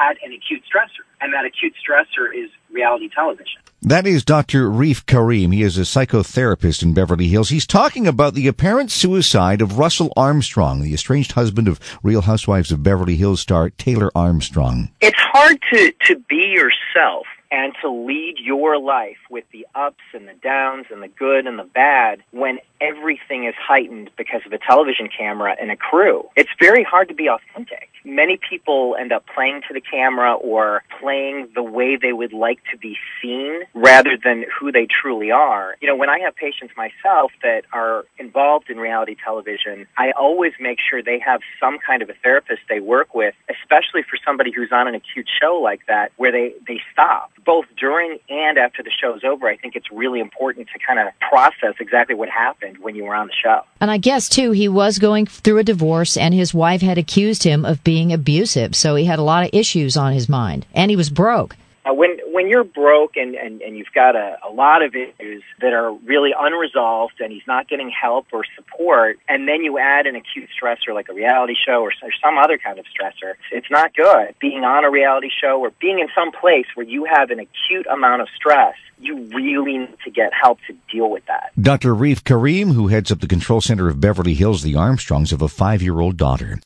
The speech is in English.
had an acute stressor, and that acute stressor is reality television. That is Dr. Reef Karim. He is a psychotherapist in Beverly Hills. He's talking about the apparent suicide of Russell Armstrong, the estranged husband of Real Housewives of Beverly Hills star Taylor Armstrong. It's hard to be yourself and to lead your life with the ups and the downs and the good and the bad when everything is heightened because of a television camera and a crew. It's very hard to be authentic. Many people end up playing to the camera or playing the way they would like to be seen rather than who they truly are. You know, when I have patients myself that are involved in reality television, I always make sure they have some kind of a therapist they work with, especially for somebody who's on an acute show like that, where they stop. Both during and after the show's over, I think it's really important to kind of process exactly what happened when you were on the show. And I guess, too, he was going through a divorce, and his wife had accused him of being abusive, so he had a lot of issues on his mind, and he was broke. When you're broke and you've got a lot of issues that are really unresolved and he's not getting help or support, and then you add an acute stressor like a reality show or some other kind of stressor, it's not good. Being on a reality show or being in some place where you have an acute amount of stress, you really need to get help to deal with that. Dr. Reef Karim, who heads up the control center of Beverly Hills, the Armstrongs, have a 5-year-old daughter.